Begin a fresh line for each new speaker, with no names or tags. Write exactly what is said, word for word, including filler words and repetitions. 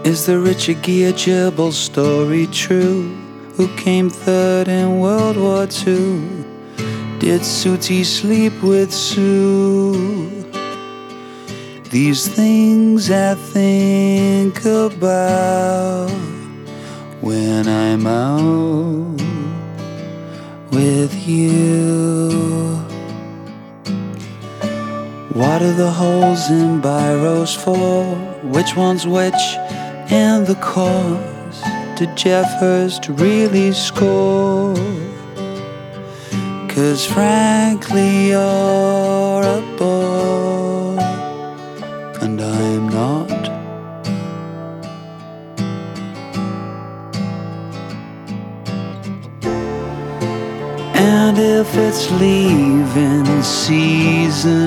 Is the Richard Gere Gerbil story true? Who came third in World War Two? Did Sooty sleep with Sue? These things I think about when I'm out with you. What are the holes in biros for? Which one's which? And the cause? Did Jeff Hurst really score? 'Cause frankly you're a bore and I'm not. And if it's leaving season,